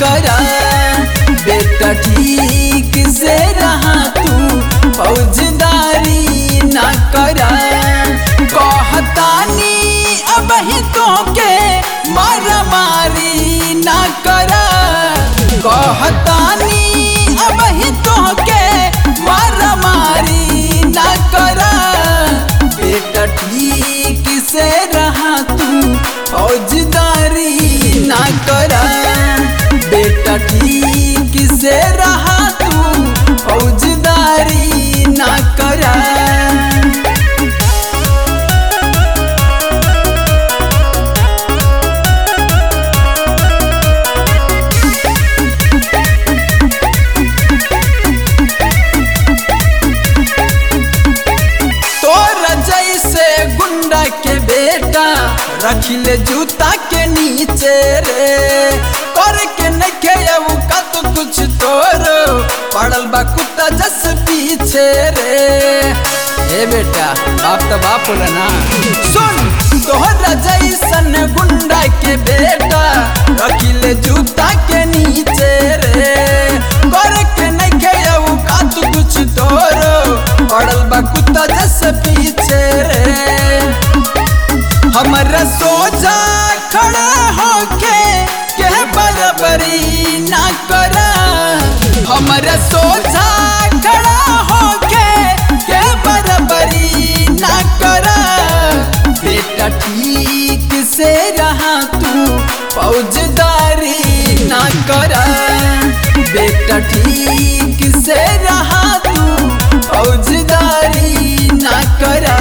करा बेटा ठीक से रहा तू फौजदारी ना करा कहतानी अब ही तो के मारा मारी ना करा कहतानी अब ही तो के मारा मारी ना करा बेटा ठीक से रहा तू फौजदारी ना करा बेटा ठीक से रहा तू फौजदारी ना करा के बेटा रखिले जूता के नीचे रे करके नखे का तो कुछ तोर पड़ल बा कुत्ता जस पीछे रे। हे बेटा बाप तो बाप होला ना सुन तोहरा जैसन गुंडा के बेटा रखिले जूता के नीचे रे करके नखे का तो कुछ तोर पड़ल बा कुत्ता जस पीछे रे। हमारा सोचा खड़ा होके के बराबरी ना करा हमारा सोचा खड़ा होके के बराबरी ना करा बेटा ठीक से रहा तू फौजदारी ना करा बेटा ठीक से रहा तू फौजदारी ना करा।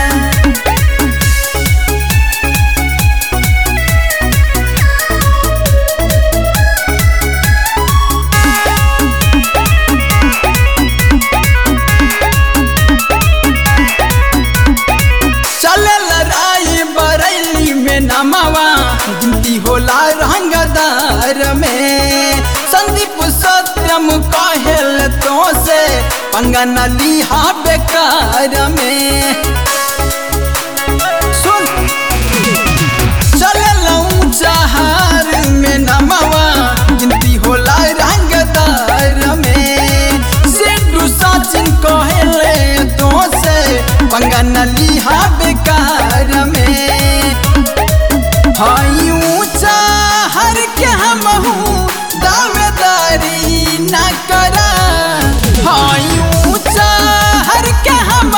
गिनती होला रंगदार में संदीप सत्यम कहल तो से पंगा न लिहा बेकार में सुन चले ऊंचा हार में नमवा गिनती होला रंगदार में सिद्धू सचिन कहल तो से पंगा न लिहा बेकार में हाई ऊंचा हर के हम दावेदारी ना करा हाई ऊंचा हर के हम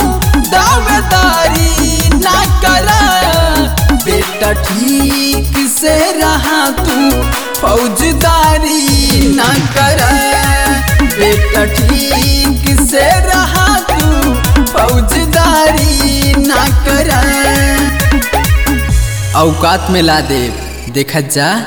दावेदारी ना करा बेटा ठीक से रहा तू फौजदारी ना करा बेटा ठीक से रहा तू फौजदारी ना करा। औकात में ला दे देखत जा।